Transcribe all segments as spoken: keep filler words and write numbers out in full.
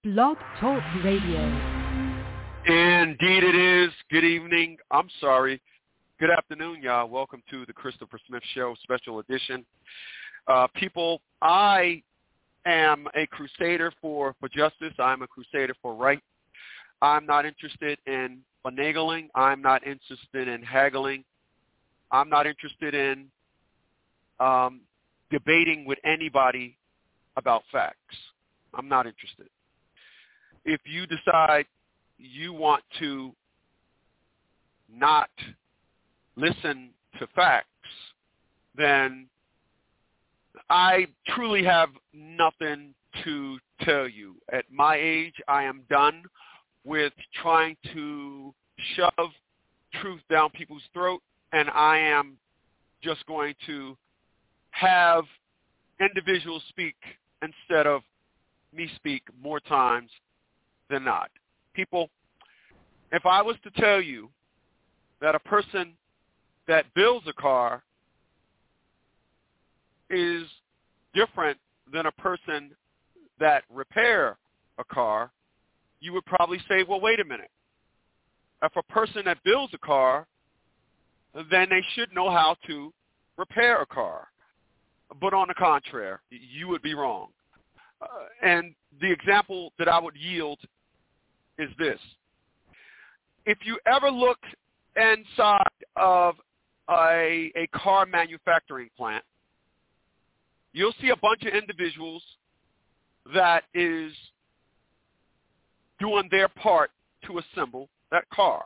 Blog Talk Radio. Indeed it is. Good evening. I'm sorry. Good afternoon, y'all. Welcome to the Christopher Smith Show Special Edition. Uh, people, I am a crusader for, for justice. I'm a crusader for right. I'm not interested in finagling. I'm not interested in haggling. I'm not interested in um, debating with anybody about facts. I'm not interested. If you decide you want to not listen to facts, then I truly have nothing to tell you. At my age, I am done with trying to shove truth down people's throat, and I am just going to have individuals speak instead of me speak more times than not. People, if I was to tell you that a person that builds a car is different than a person that repair a car, you would probably say, well, wait a minute. If a person that builds a car, then they should know how to repair a car. But on the contrary, you would be wrong. Uh, and the example that I would yield is this. If you ever look inside of a, a car manufacturing plant, you'll see a bunch of individuals that is doing their part to assemble that car.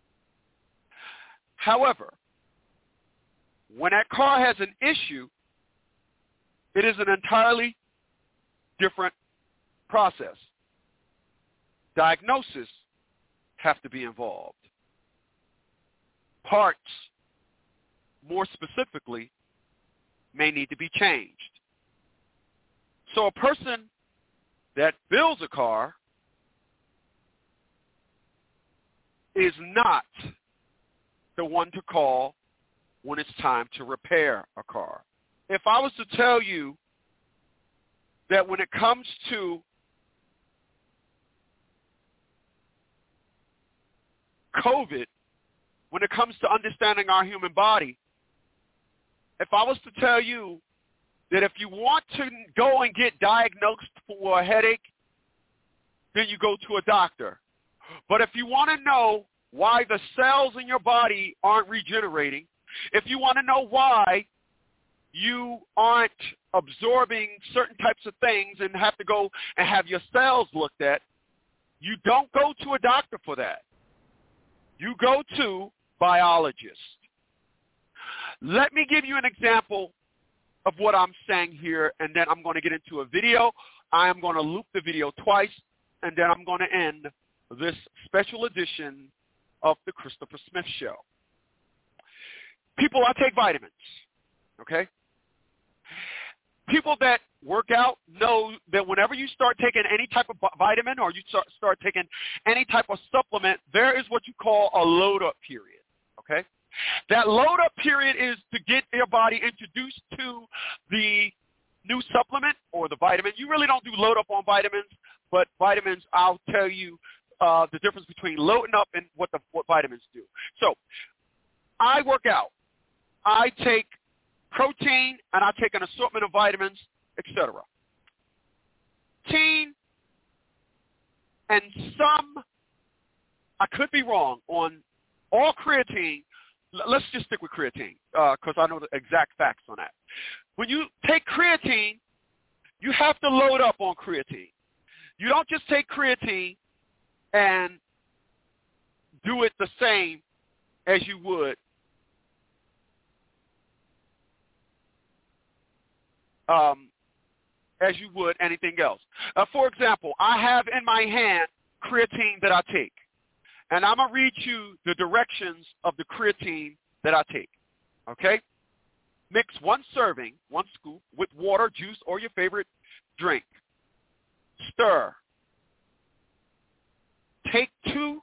However, when that car has an issue, it is an entirely different process. Diagnosis have to be involved. Parts, more specifically, may need to be changed. So a person that builds a car is not the one to call when it's time to repair a car. If I was to tell you that when it comes to COVID, when it comes to understanding our human body, if I was to tell you that if you want to go and get diagnosed for a headache, then you go to a doctor. But if you want to know why the cells in your body aren't regenerating, if you want to know why you aren't absorbing certain types of things and have to go and have your cells looked at, you don't go to a doctor for that. You go to biologists. Let me give you an example of what I'm saying here, and then I'm going to get into a video. I am going to loop the video twice, and then I'm going to end this special edition of the Christopher Smith Show. People, I take vitamins, okay? People that work out know that whenever you start taking any type of vitamin or you start, start taking any type of supplement, there is what you call a load-up period, okay? That load-up period is to get your body introduced to the new supplement or the vitamin. You really don't do load-up on vitamins, but vitamins, I'll tell you uh, the difference between loading up and what, the, what vitamins do. So I work out. I take protein, and I take an assortment of vitamins, et cetera. Creatine and some, I could be wrong, on all creatine. Let's just stick with creatine because uh, I know the exact facts on that. When you take creatine, you have to load up on creatine. You don't just take creatine and do it the same as you would Um, as you would anything else. Uh, for example, I have in my hand creatine that I take, and I'm going to read you the directions of the creatine that I take, okay? Mix one serving, one scoop, with water, juice, or your favorite drink. Stir. Take two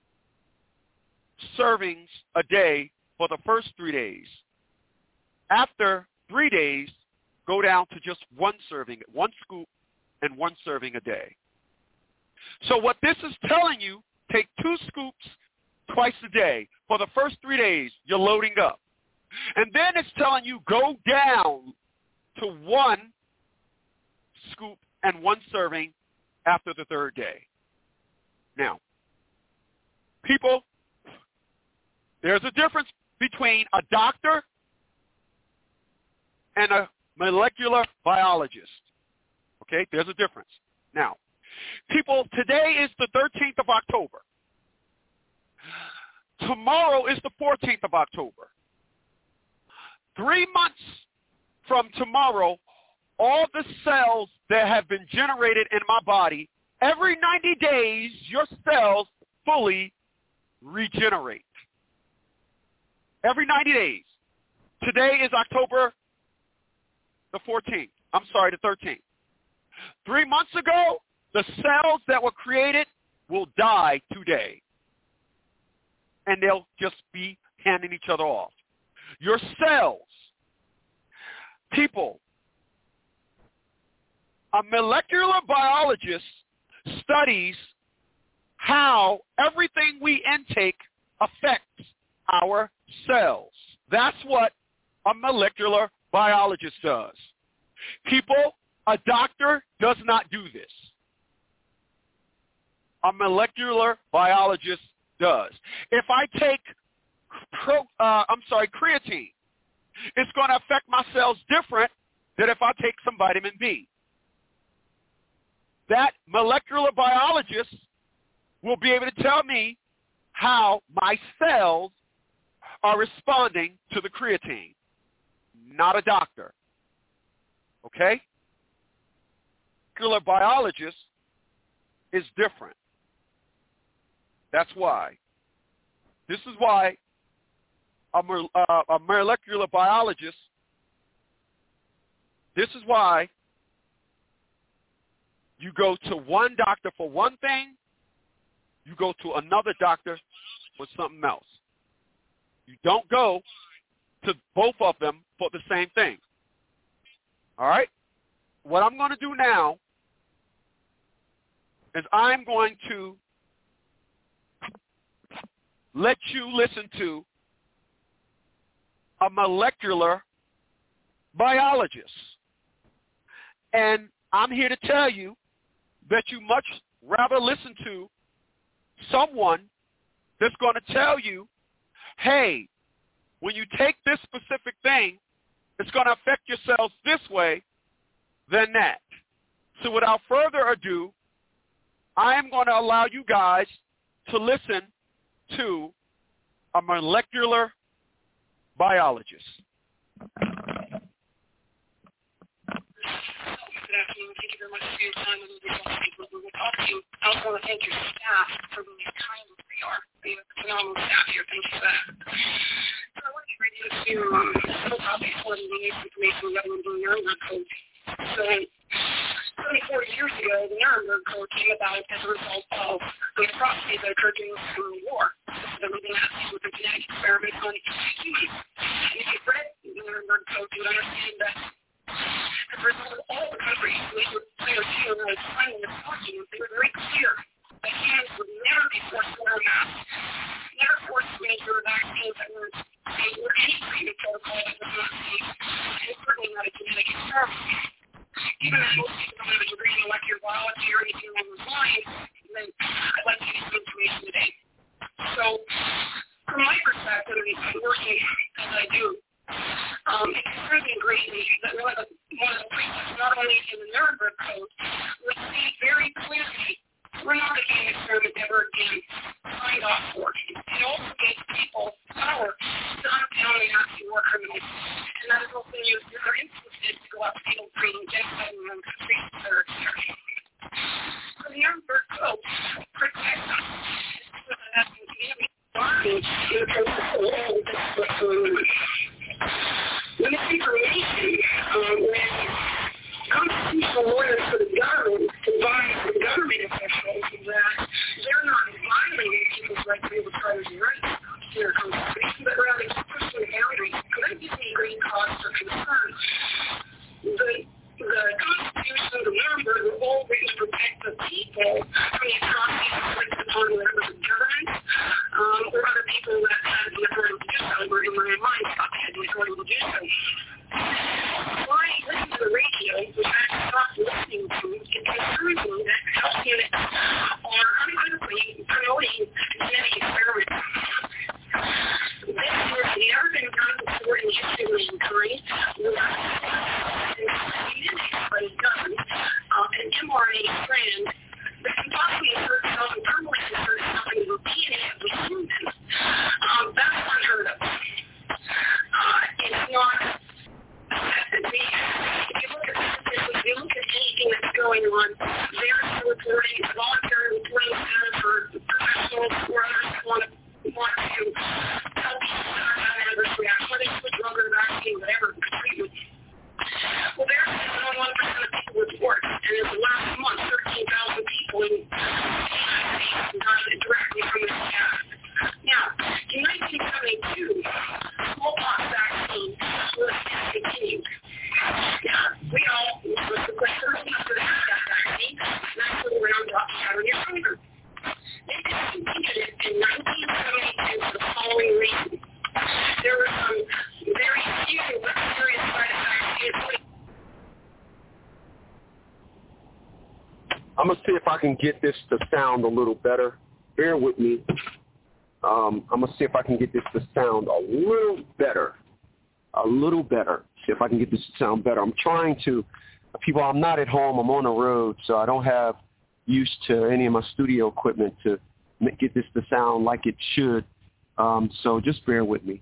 servings a day for the first three days. After three days, go down to just one serving, one scoop, and one serving a day. So what this is telling you, take two scoops twice a day. For the first three days, you're loading up. And then it's telling you go down to one scoop and one serving after the third day. Now, people, there's a difference between a doctor and a molecular biologist. Okay, there's a difference. Now, people, today is the thirteenth of October. Tomorrow is the fourteenth of October. Three months from tomorrow, all the cells that have been generated in my body, every ninety days, your cells fully regenerate. Every ninety days. Today is October the fourteenth. I'm sorry, the thirteenth. Three months ago, the cells that were created will die today. And they'll just be handing each other off. Your cells, people, a molecular biologist studies how everything we intake affects our cells. That's what a molecular biologist does. People, a doctor does not do this. A molecular biologist does. If I take, pro, uh, I'm sorry, creatine, it's going to affect my cells different than if I take some vitamin B. That molecular biologist will be able to tell me how my cells are responding to the creatine, not a doctor. Okay? Molecular biologist is different. That's why. This is why a, uh, a molecular biologist, this is why you go to one doctor for one thing, you go to another doctor for something else. You don't go to both of them for the same thing. All right? What I'm going to do now is I'm going to let you listen to a molecular biologist. And I'm here to tell you that you much rather listen to someone that's going to tell you, hey, when you take this specific thing, it's going to affect your cells this way than that. So without further ado, I am going to allow you guys to listen to a molecular biologist. Good afternoon. Thank you very much for your time. And we will talk to you. I also want to thank your staff for being as kind as they are. We have phenomenal staff here. Thank you for that. So I want to bring you to um, several topics for the information regarding the Nuremberg Code. So, twenty-four years ago, the Nuremberg Code came about as a result of the atrocities that occurred during the Civil War. The leading Nazis with the genetic experiments on humans. And if you've read the Nuremberg Code, you would understand that as a result of all the countries, they were clear to you and signing the documents, they were very clear that humans would never be forced to wear a mask, never forced to administer vaccines that were safe, or any treatment protocol that was not safe, and certainly not a genetic experiment. Even though most people don't have a degree in molecular biology or anything along those lines, then I'd like to give you some information today. So, from my perspective, and working as I do, um, it concerns me greatly that one of the, one of the precepts, not only in the Nuremberg Code, which state very clearly we're not a game experiment ever again signed off for. It also gives people power to hunt down and Nazi war criminals. And that is also used in other instances to go out to people creating genocide in their own countries that are experiencing. So the Nuremberg Code protects us. It's that's the community bondage in the process of all when this information, um, when constitutional lawyers for the government advise the government officials that they're not violating people's rights to be able to try their rights to their constitution, but rather pushing the boundaries. And that gives me great cause for concern. The, the Constitution of Nuremberg was all written to protect the people from the atrocities inflicted upon members of government, um, or other people that had the authority to do so, or in my mind thought they had the authority to do so. Why listen to the radio, which I stopped listening to, it concerns me that health units are unequivocally promoting genetic experiments. This has never been done before in the history of mankind. But it does. Um, an M R N A strand that can possibly insert itself and permanently insert itself into the D N A of the human. Um, that's unheard of. Uh, it's not. If you look at statistics, if you look at anything that's going on, there's the reporting, voluntary reporting center for professionals or others that want to want to help people that are having adverse reactions, whether it's with drug or vaccine, whatever treatment. Well, there's been one percent of people report, and in the last month, thirteen thousand people in the United States died directly from this gas. Now, in nineteen seventy-two, smallpox vaccine was discontinued. Yeah, we all, with the question after they had that vaccine, nice little round drops out of your finger. They discontinued it in nineteen seventy-two for the following reason. There were some very few but serious side effects. I'm going to see if I can get this to sound a little better. Bear with me. Um, I'm going to see if I can get this to sound a little better. A little better. See if I can get this to sound better. I'm trying to, people, I'm not at home. I'm on the road, so I don't have used to any of my studio equipment to get this to sound like it should. Um, so just bear with me.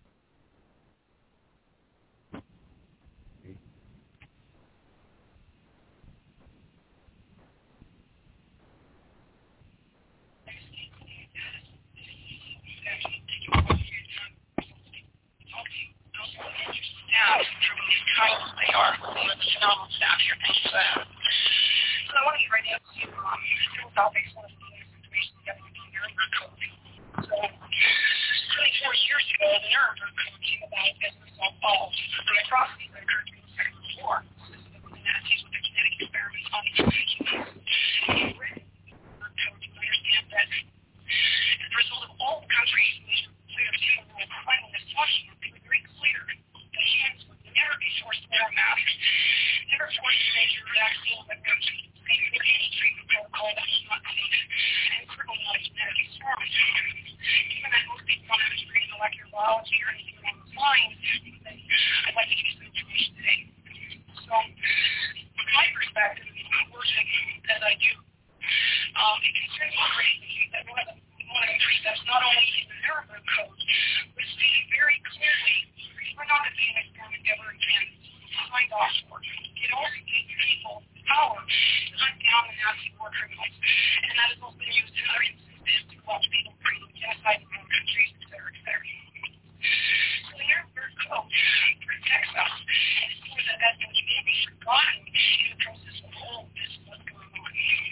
Staff, they are. They are phenomenal staff here. Thank you for that. So I want to get right now to um, several topics. One of the information together with the Nuremberg Code. So, twenty-four years ago, the Nuremberg Code came about as a result of the atrocities that occurred during the Second World War, specifically the Nazis with their genetic experiments on humans. And read the Nuremberg Code to understand that as a result of all the countries in the clear of human world claiming this function, they were very clear that humans would never be forced to wear masks, never forced to make your vaccine that goes to any treatment protocol that is not safe, and certainly not a genetic experiment. Even that most people don't have a degree in molecular biology or anything along those lines, I'd like to give you some information today. So, from my perspective, working as I do, um, it concerns me greatly that one of the one of the precepts, not only in the Nuremberg Code, but stated very clearly, we're not going to be an experiment ever again. Signed off for. It also gave people power to hunt down the Nazi war criminals, and that has also been used in other instances to watch people creating genocide in their own countries, et cetera, et cetera. So the Nuremberg Code protects us, and it seems that that's been maybe forgotten in the process of all of this what's going on.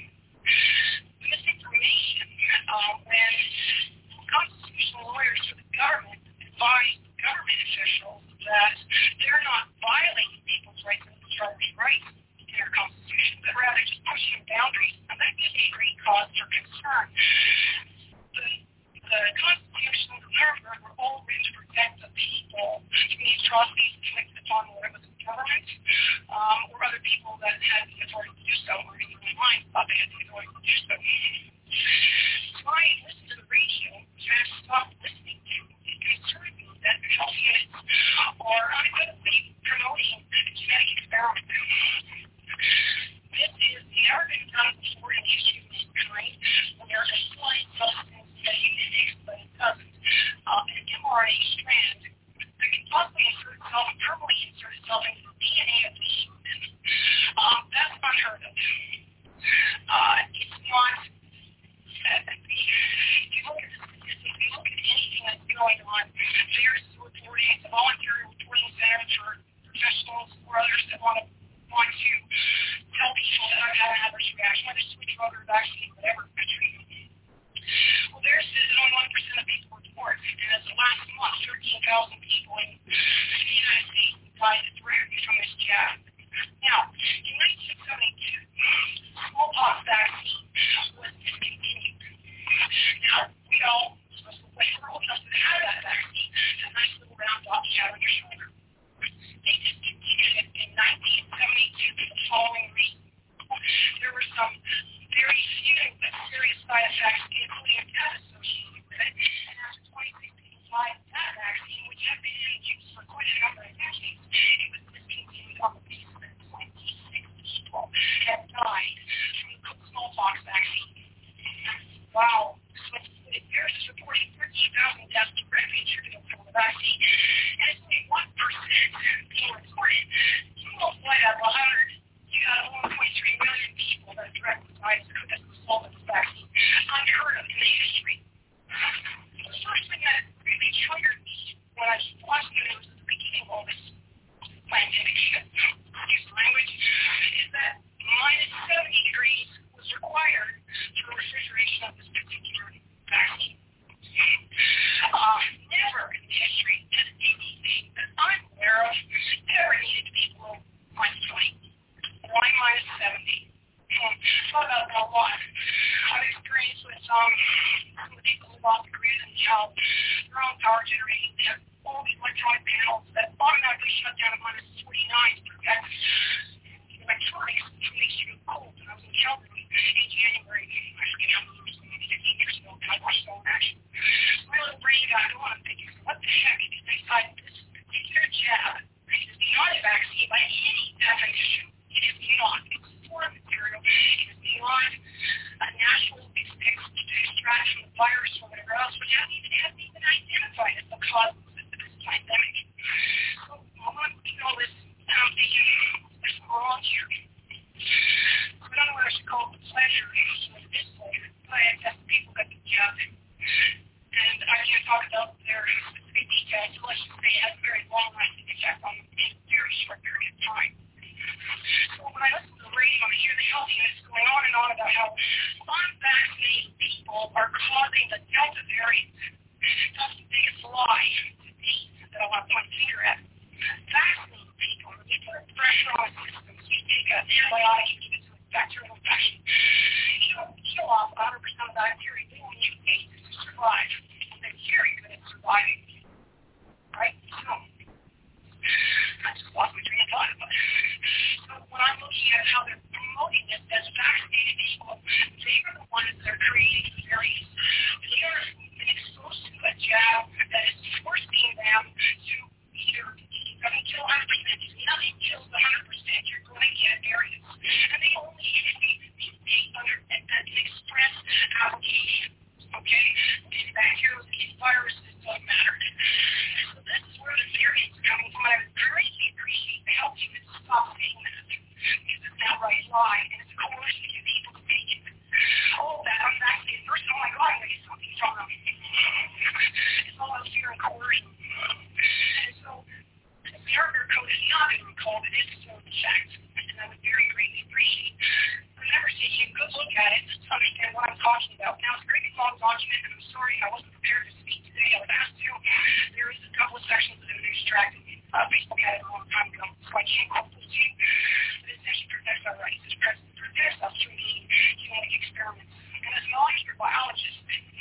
Misinformation, uh, when constitutional lawyers for the government advise government officials that they're not violating people's rights and subscribers' rights in their constitution, but rather just pushing boundaries, and that gives me great cause for concern. The, the Constitution of Nuremberg were all written to protect the people from the atrocities inflicted upon whether it was the government um, or other people that had the authority to do so, or in their mind thought they had the authority to do so. So I listened to the radio, and I stopped listening to it concerned me that health units are unequivocally promoting genetic experiments. This is never been done before in the history of mankind, when there is a slight substance that unites, but it doesn't. Uh, an M R N A strand that can possibly insert itself and permanently insert itself into the D N A of the human. Um, that's lot. I've experienced with um, some of the people who lost the grid and how their own power generating. They have all these electronic panels that automatically shut down at minus forty-nine to protect electronics from the extreme cold. And I was in Calgary in January. I forget how many years, maybe fifteen years ago, and I watched it all in action. Really brave guy. I don't want to think, what the heck is they decided this particular jab is beyond a vaccine by any definition. It is not. It's foreign material. It is beyond a natural extract from the virus or whatever else, which hasn't even, hasn't even identified as the cause of this pandemic. So I want to know this, and I'm thinking, there's wrong here. I don't know what I should call it, pleasure, or displeasure, but I guess people got the jab. And I can't talk about their specific details, so let's just say it has a very long-lasting effect on them in a very short period of time. So when I listen to the radio, I hear the healthiness going on and on about how unvaccinated people are causing the Delta variant. That's the biggest lie to me that I want to point a finger at. Vaccinated people, when you put pressure on systems, you take an antibiotic, you give it to a bacterial infection, you know, kill off one hundred percent of bacteria, they will mutate to survive. They're very good at surviving. Right? So, I just lost my train of thought about it. So when I'm looking at how they're promoting this as vaccinated people, they are the ones that are creating the variants. They are being exposed to a jab that is forcing them to either, I mean, kill one hundred percent. If nothing kills one hundred percent, you're going to get variants. And they only usually mutate under an express application. Okay? These bacteria, these viruses don't matter. So this is where the variants are coming from. I greatly appreciate the help you to stop saying that. Because it's an outright lie, and it's a coercion to get people to take it. All that unvaccinated person, oh my God, I'm going to get something from them. It's all about fear and coercion. And so, the barrier code is not even called, it is still in fact. And I would very greatly appreciate remember taking a good look at it to understand what I'm talking about. Now, it's a very long document, and I'm sorry I wasn't prepared to speak today. I was asked to. There is a couple of sections that have been extracted. Uh, Facebook had it a long time ago, so I can't quote those to you. But it actually protects our rights. It protects us from being genetic experiments. And as an molecular biologist,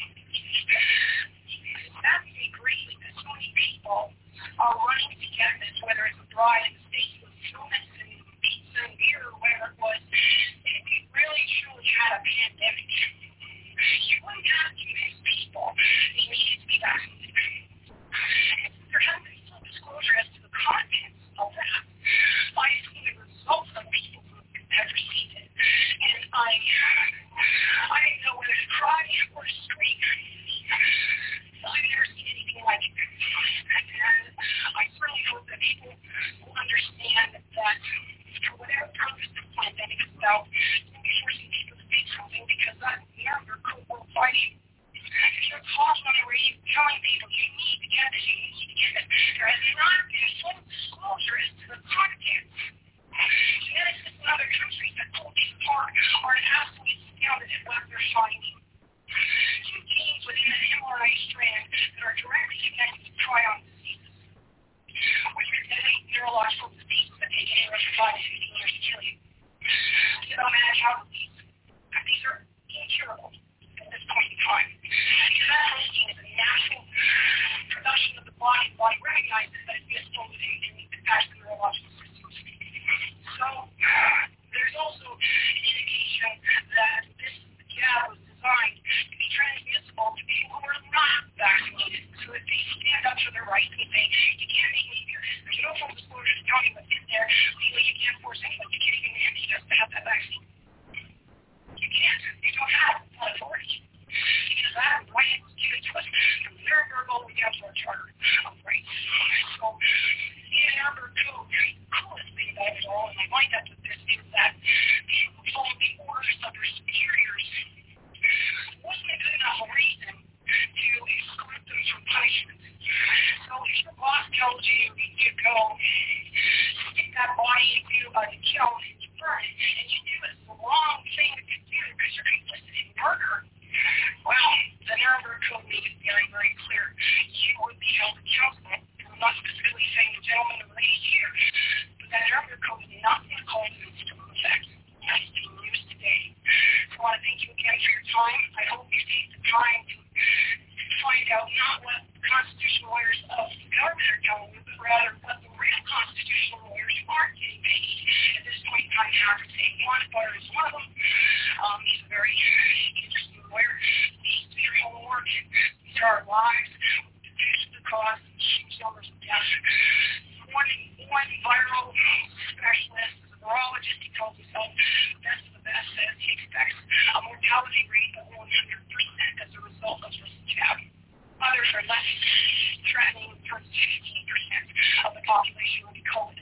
it saddens me greatly that so many people are running to get this, whether it's a bride in the States with donuts and pizza and beer or whatever it was. If we really truly had a pandemic, you wouldn't have to convince people they needed to be vaccinated. And there hasn't been full disclosure as to the contents of that. I see the results of people who have received it. And I, I didn't know whether to cry or to scream. I've never seen anything like it. And I certainly hope that people will understand that for whatever purpose this pandemic is about, don't be forcing people to take something because that number could work fighting. If you're talking on the radio telling people you need to get this, you need to get it, there has not been full disclosure as to the contents. Geneticists in other countries that pull these apart are absolutely astounded at what they're finding. Two genes within the M R N A strand that are directly connected to prion diseases, which are genetic neurological diseases that take anywhere from five to fifteen years to kill you. You don't manage how disease. These are incurable at this point in time. Because that protein is a natural production of the body. The body recognizes that it's misfolded and needs to pass the neurological systems. So, there's also an indication that this jab was designed to be transmissible to people who are not vaccinated, so that they stand up for their rights and say, you can't make me do this. There's no full disclosure to tell me what's in there. Legally, you can't force anyone. You can't even mandate us to have that vaccine. You can't. You don't have that authority. Because that right was given to us from Nuremberg all the way down to our Charter of Rights. thank you again for your time. I hope you take the time to find out not what constitutional lawyers of the government are telling you, but rather what the real constitutional lawyers who aren't getting paid at this point in time have to say. Juan Butter is one of them. Um, he's a very interesting lawyer. He's doing all the work. These are our lives. Reduce the cost, huge numbers of deaths. One, one viral specialist, a neurologist, he tells himself the best of the best, says he expects a mortality rate of one hundred percent as a result of this jab. Others are less threatening in terms of fifteen percent of the population will be COVID